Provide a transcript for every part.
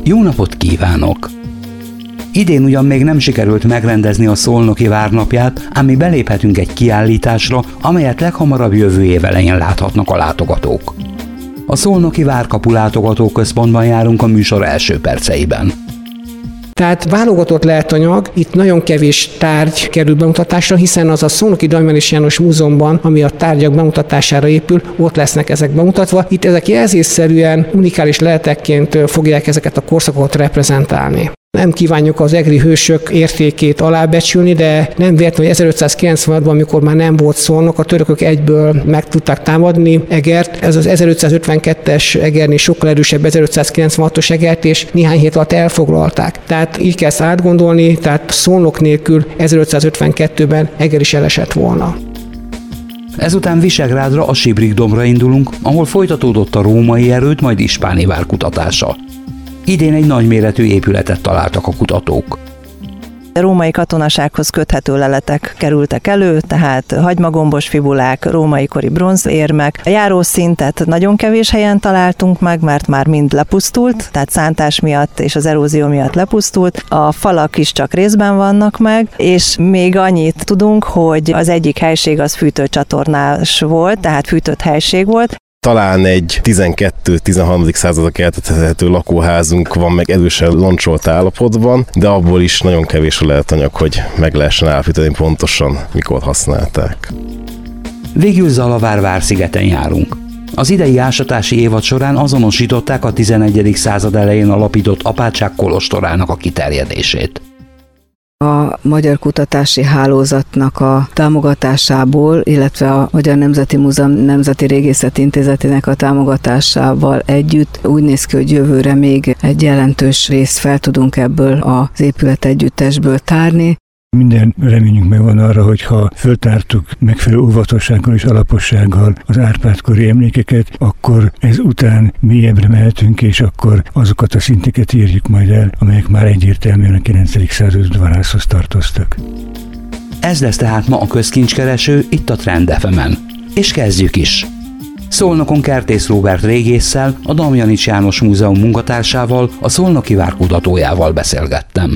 Jó napot kívánok! Idén ugyan még nem sikerült megrendezni a Szolnoki Várnapját, ám mi beléphetünk egy kiállításra, amelyet leghamarabb jövő év elején láthatnak a látogatók. A Szolnoki Várkapu Látogatóközpontban járunk a műsor első perceiben. Tehát válogatott leletanyag, itt nagyon kevés tárgy kerül bemutatásra, hiszen az a Szolnoki Dajmerics János Múzeumban, ami a tárgyak bemutatására épül, ott lesznek ezek bemutatva. Itt ezek jelzésszerűen, unikális leletekként fogják ezeket a korszakokat reprezentálni. Nem kívánjuk az egri hősök értékét alábecsülni, de nem véletlen, hogy 1596-ban, amikor már nem volt Szolnok, a törökök egyből meg tudták támadni Egert. Ez az 1552-es Egernél sokkal erősebb 1596-os Egert, és néhány hét alatt elfoglalták. Tehát így kell ezt átgondolni, tehát Szolnok nélkül 1552-ben Eger is elesett volna. Ezután Visegrádra, a Sibrik-dombra indulunk, ahol folytatódott a római erőd, majd ispáni vár kutatása. Idén egy nagyméretű épületet találtak a kutatók. A római katonasághoz köthető leletek kerültek elő, tehát hagymagombos fibulák, római kori bronzérmek. A járószintet nagyon kevés helyen találtunk meg, mert már mind lepusztult, tehát szántás miatt és az erózió miatt lepusztult. A falak is csak részben vannak meg, és még annyit tudunk, hogy az egyik helység az fűtőcsatornás volt, tehát fűtött helység volt. Talán egy 12-13. századra keltethető lakóházunk van meg erősen loncsolt állapotban, de abból is nagyon kevés a leletanyag, hogy meg lehessen állapítani pontosan, mikor használták. Végül Zalavár Várszigeten járunk. Az idei ásatási évad során azonosították a 11. század elején alapított apátság kolostorának a kiterjedését. A Magyar Kutatási Hálózatnak a támogatásából, illetve a Magyar Nemzeti Múzeum Nemzeti Régészeti Intézetének a támogatásával együtt úgy néz ki, hogy jövőre még egy jelentős részt fel tudunk ebből az épületegyüttesből tárni. Minden reményünk megvan arra, hogy ha föltártuk megfelelő óvatossággal és alapossággal az Árpád-kori emlékeket, akkor ezután mélyebbre mehetünk, és akkor azokat a szinteket érjük majd el, amelyek már egyértelműen a 9. század udvarászhoz tartoztak. Ez lesz tehát ma a közkincskereső itt a Trend FM-en. És kezdjük is! Szolnokon Kertész Róbert régésszel, a Damjanics János Múzeum munkatársával, a Szolnoki Vár kutatójával beszélgettem.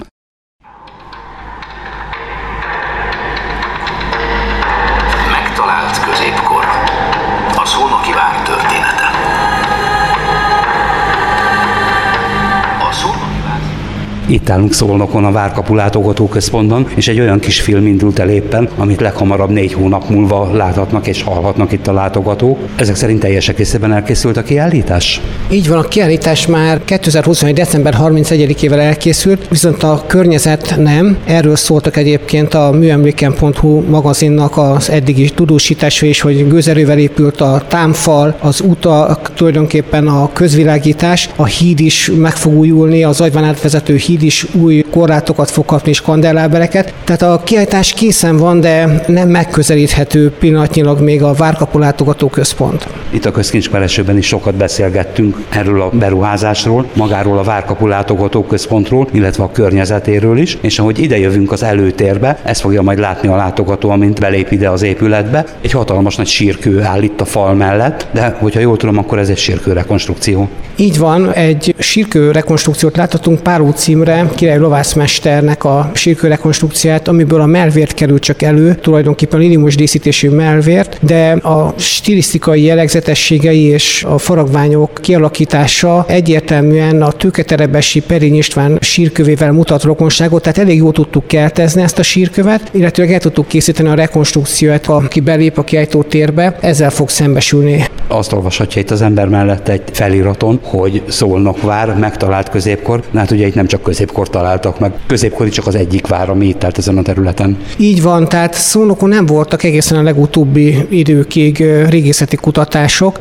Itt állunk Szolnokon a Várkapu Látogatóközpontban, és egy olyan kis film indult el éppen, amit leghamarabb 4 hónap múlva láthatnak és hallhatnak itt a látogatók. Ezek szerint teljes egészében elkészült a kiállítás? Így van, a kiállítás már 2021. december 31-ével elkészült, viszont a környezet nem. Erről szóltak egyébként a műemléken.hu magazinnak az eddigi tudósítása is, hogy gőzerővel épült a támfal, az utak, tulajdonképpen a közvilágítás, a híd is meg fog újulni, az Agyván átvezető híd is új korlátokat fog kapni és kandellábereket. Tehát a kiállítás készen van, de nem megközelíthető pillanatnyilag még a Várkapu Látogatóközpont. Itt a közkincskeresőben is sokat beszélgettünk erről a beruházásról, magáról a Várkapu Látogatóközpontról, illetve a környezetéről is, és ahogy ide jövünk az előtérbe, ezt fogja majd látni a látogató, amint belép ide az épületbe. Egy hatalmas nagy sírkő áll itt a fal mellett, de hogyha jól tudom, akkor ez egy sírkő rekonstrukció. Így van, egy sírkő rekonstrukciót láthatunk Páró címre, Király lovászmesternek a sírkő rekonstrukcióját, amiből a mellvért kerül csak elő, tulajdonképpen lilimos díszítésű mellvért, de a stilisztikai jellegzetességei és a faragványok kialakítása egyértelműen a Tőketerebesi Perényi István sírkövével mutat rokonságot, tehát elég jól tudtuk keltezni ezt a sírkövet, illetve el tudtuk készíteni a rekonstrukciót, aki belép a kiállítótérbe, ezzel fog szembesülni. Azt olvashatja itt az ember mellett egy feliraton, hogy Szolnokvár megtalált középkor, hát ugye itt nem csak középkor találtak meg, középkori csak az egyik vár, ami itt állt ezen a területen. Így van, tehát Szolnokon nem voltak egészen a legutóbbi időkig régészeti kutatások.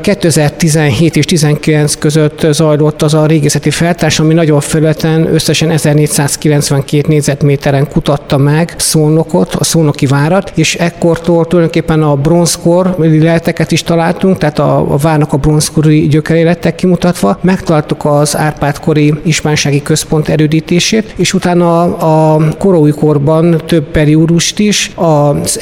2017 és 2019 között zajlott az a régészeti feltárás, ami nagyobb felületen összesen 1492 négyzetméteren kutatta meg Szolnokot, a szolnoki várat, és ekkortól tulajdonképpen a bronzkor leleteket is találtunk, tehát a várnak a bronzkori gyökerei lettek kimutatva. Megtaláltuk az Árpád-kori ispánsági központ erődítését, építését, és utána a koroújkorban több periódust is, az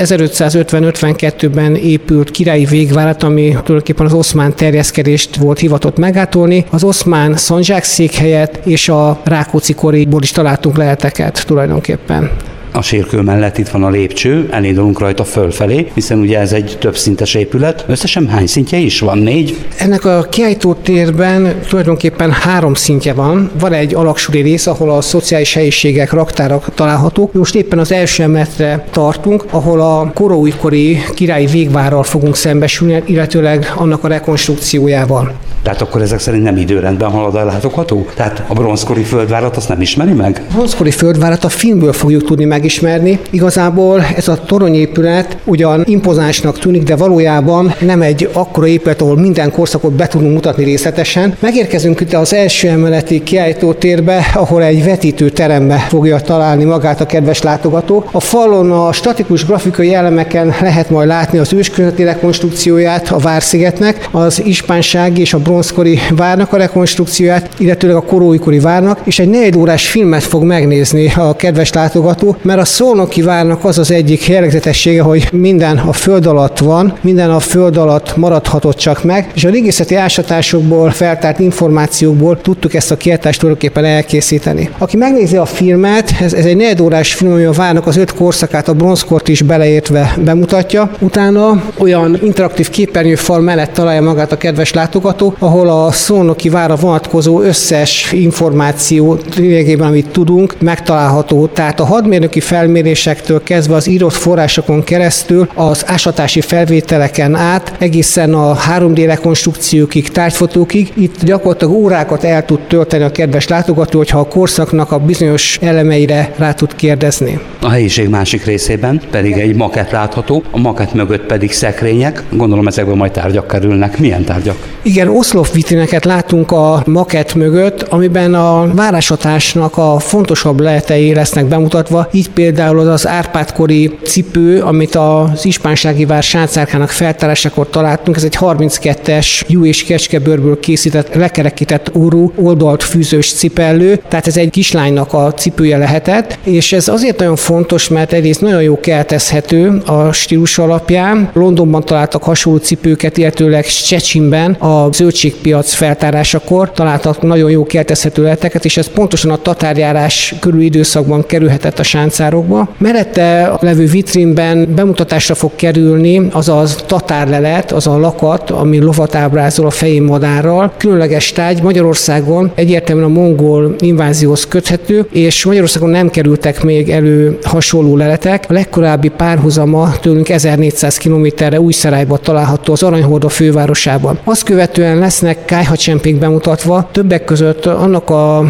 1550-52-ben épült királyi végvárat, ami tulajdonképpen az oszmán terjeszkedést volt hivatott megátolni, az oszmán szandzsákszékhelyet és a Rákóczi koriból is találtunk leleteket tulajdonképpen. A sírkő mellett itt van a lépcső, elindulunk rajta fölfelé, hiszen ugye ez egy többszintes épület. Összesen hány szintje is van? 4? Ennek a kiállítótérben tulajdonképpen 3 szintje van. Van egy alaksúli rész, ahol a szociális helyiségek, raktárak találhatók. Most éppen az első emeletre tartunk, ahol a koroújkori királyi végvárral fogunk szembesülni, illetőleg annak a rekonstrukciójával. Tehát akkor ezek szerint nem időrendben halad a látogató? Tehát a bronzkori földvárat azt nem ismeri meg? A bronzkori földvárat a filmből fogjuk tudni megismerni. Igazából ez a toronyépület ugyan impozánsnak tűnik, de valójában nem egy akkora épület, ahol minden korszakot be tudunk mutatni részletesen. Megérkezünk itt az első emeleti kiállítótérbe, ahol egy vetítőterembe fogja találni magát a kedves látogató. A falon a statikus grafikai elemeken lehet majd látni az ősközeti rekonstrukcióját a Várszigetnek, az ispánsági és a bronzkori várnak a rekonstrukcióját, illetőleg a koroújkori várnak, és egy 4 órás filmet fog megnézni a kedves látogató, mert a Szolnoki várnak az az egyik jellegzetessége, hogy minden a föld alatt van, minden a föld alatt maradhatott csak meg, és a régészeti ásatásokból, feltárt információkból tudtuk ezt a kiállítást tulajdonképpen elkészíteni. Aki megnézi a filmet, ez egy 4 órás film, ami a várnak az 5 korszakát, a bronzkort is beleértve bemutatja. Utána olyan interaktív képernyőfal mellett találja magát a kedves látogató, ahol a Szolnoki várra vonatkozó összes információ, lényegében amit tudunk, megtalálható. Tehát a hadmérnöki felmérésektől kezdve az írott forrásokon keresztül, az ásatási felvételeken át, egészen a 3D rekonstrukciókig, tárgyfotókig, itt gyakorlatilag órákat el tud tölteni a kedves látogató, hogyha a korszaknak a bizonyos elemeire rá tud kérdezni. A helyiség másik részében pedig egy makett látható, a makett mögött pedig szekrények, gondolom ezekből majd tárgyak kerülnek. Milyen tárgyak? Igen, oszlopvitrineket látunk a makett mögött, amiben a várásatásnak a fontosabb leletei lesznek bemutatva, így például az Árpád-kori cipő, amit az ispánsági vár sáncárkának feltárásakor találtunk, ez egy 32-es jú és kecskebőrből készített, lekerekített orrú, oldalt fűzős cipellő, tehát ez egy kislánynak a cipője lehetett, és ez azért nagyon fontos, mert egyrészt nagyon jó keltezhető a stílus alapján. Londonban találtak hasonló cipőket, illetőleg Szczecinben a zöldségpiac feltárásakor találtak nagyon jó keltezhető leheteket, és ez pontosan a tatárjárás körüli időszakban kerülhetett a sáncárokba. Mellette levő vitrínben bemutatásra fog kerülni az a tatárlelet, az a lakat, ami lovat ábrázol a fején madárral. Különleges tárgy, Magyarországon egyértelműen a mongol invázióhoz köthető, és Magyarországon nem kerültek még elő hasonló leletek. A legkorábbi párhuzama tőlünk 1400 kilométerre Újszerájban található, az Aranyhorda fővárosában. Azt követően lesznek kályhacsempék bemutatva, többek között annak a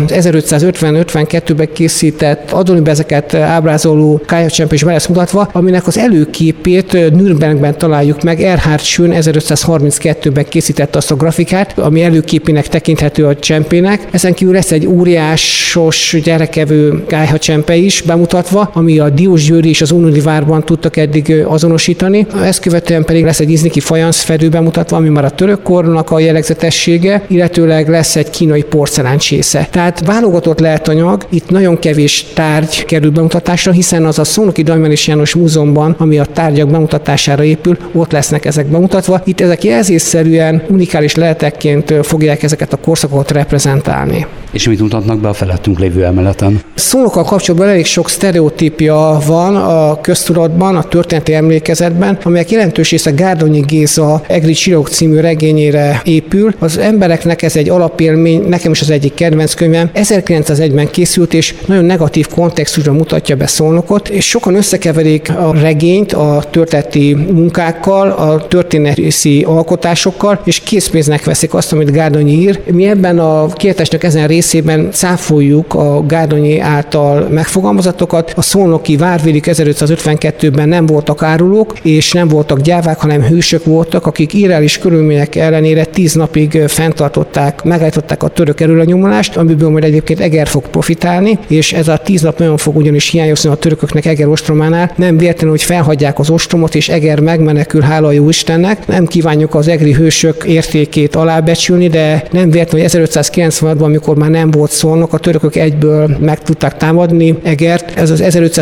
1550-52-ben készített adonibezeket ábrázoló kályhacsempé is be lesz mutatva, aminek az előképét Nürnbergben találjuk meg. Erhard Schön 1532-ben készítette azt a grafikát, ami előképének tekinthető a csempének. Ezen kívül lesz egy óriásos gyerekevő kályhacsempe is bemutatva, ami a Diósgyőri és az Unodi várban tudtak eddig azonosítani. Ezt követően pedig lesz egy izniki fajanszfedő bemutatva, ami már a török kornak a jellegzetessége, illetőleg lesz egy kínai porceláncsésze. Tehát válogatott leletanyag, itt nagyon kevés tárgy kerül bemutatásra, hiszen az a Szolnoki Dajmanics János Múzeumban, ami a tárgyak bemutatására épül, ott lesznek ezek bemutatva. Itt ezek jelzésszerűen unikális leletekként fogják ezeket a korszakokat reprezentálni. És mit mutatnak be a felettünk lévő emeleten? Szolnokkal kapcsolatban elég sok sztereotípia van a köztudatban, a történeti emlékezetben, amelyek jelentős része Gárdonyi Géza Egri Csillagok című regényére épül. Az embereknek ez egy alapélmény, nekem is az egyik kedvenc könyvem. 1901-ben készült, és nagyon negatív kontextusban mutatja be Szolnokot, és sokan összekeverik a regényt a történeti munkákkal, a történeti alkotásokkal, és készpénznek veszik azt, amit Gárdonyi ír. Mi ebben a kiállításnak ezen részében cáfoljuk a Gárdonyi által megfogalmazatokat. A szolnoki várvédik 1552-ben nem voltak árulók, és nem voltak gyávák, hanem hősök voltak, akik irreális körülmények ellenére 10 napig fenntartották, megállították a török erőlenyomulást, amiből majd egyébként Eger fog profitálni, és ez a 10 nap nagyon fog ugyanis hiányozni a törököknek Eger ostrománál. Nem véletlenül, hogy felhagyják az ostromot, és Eger megmenekül, hála a jó Istennek. Nem kívánjuk az egri hősök értékét alábecsülni, de nem véletlenül, hogy 1596-ban, amikor már nem volt Szolnok, a törökök egyből meg tudták támadni Egert. Ez az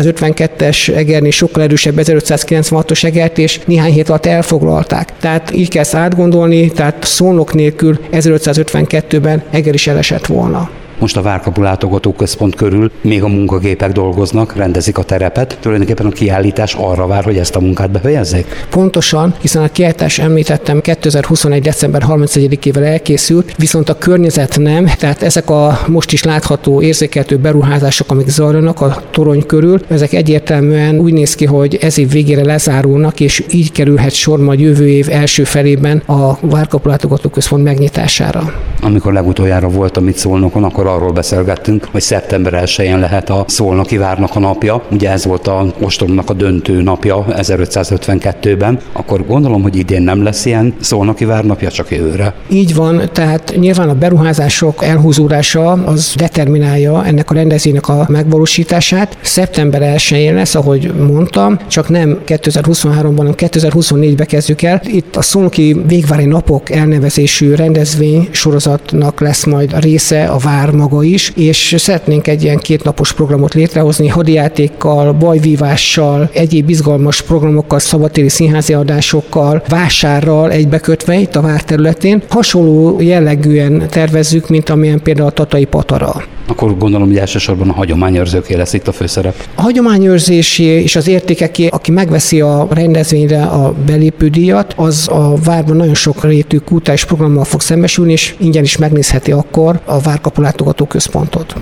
1552-es Egernél sokkal erősebb 1596-os Egert, és néhány hét alatt elfoglalták. Tehát így kell ezt átgondolni, tehát Szolnok nélkül 1552-ben Eger is elesett volna. Most a Várkapu látogatóközpont körül még a munkagépek dolgoznak, rendezik a terepet. Tulajdonképpen a kiállítás arra vár, hogy ezt a munkát befejezzék? Pontosan, hiszen a kiállítás, említettem, 2021. december 31-ével elkészült, viszont a környezet nem, tehát ezek a most is látható, érzékelhető beruházások, amik zajlanak a torony körül, ezek egyértelműen úgy néz ki, hogy ez év végére lezárulnak, és így kerülhet sor majd jövő év első felében a Várkapu látogatóközpont megnyitására. Amikor legutoljára voltam itt Szolnokon, akkor arról beszélgettünk, hogy szeptember 1-én lehet a Szolnoki várnak a napja. Ugye ez volt a ostromnak a döntő napja 1552-ben. Akkor gondolom, hogy idén nem lesz ilyen Szolnoki vár napja, csak jövőre. Így van, tehát nyilván a beruházások elhúzódása az determinálja ennek a rendezvénynek a megvalósítását. Szeptember 1-én lesz, ahogy mondtam, csak nem 2023-ban, hanem 2024-ben kezdjük el. Itt a Szolnoki Végvári Napok elnevezésű rendezvény sorozatnak lesz majd a része a vár maga is, és szeretnénk egy ilyen 2 napos programot létrehozni, hadijátékkal, bajvívással, egyéb izgalmas programokkal, szabadtéri színházi adásokkal, vásárral egybekötve itt a vár területén. Hasonló jellegűen tervezzük, mint amilyen például a Tatai Patara. Akkor gondolom, hogy elsősorban a hagyományőrzőké lesz itt a főszerep. A hagyományőrzési és az értékeké, aki megveszi a rendezvényre a belépődíjat, az a várban nagyon sok rétű kulturális programmal fog szembesülni, és ingyen is megnézheti akkor a Várkapu látogatóközpontot.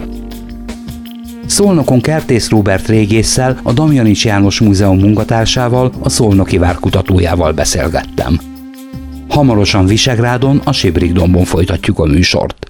Szolnokon Kertész Róbert régésszel, a Damjanics János Múzeum munkatársával, a Szolnoki vár kutatójával beszélgettem. Hamarosan Visegrádon, a Sibrikdombon folytatjuk a műsort.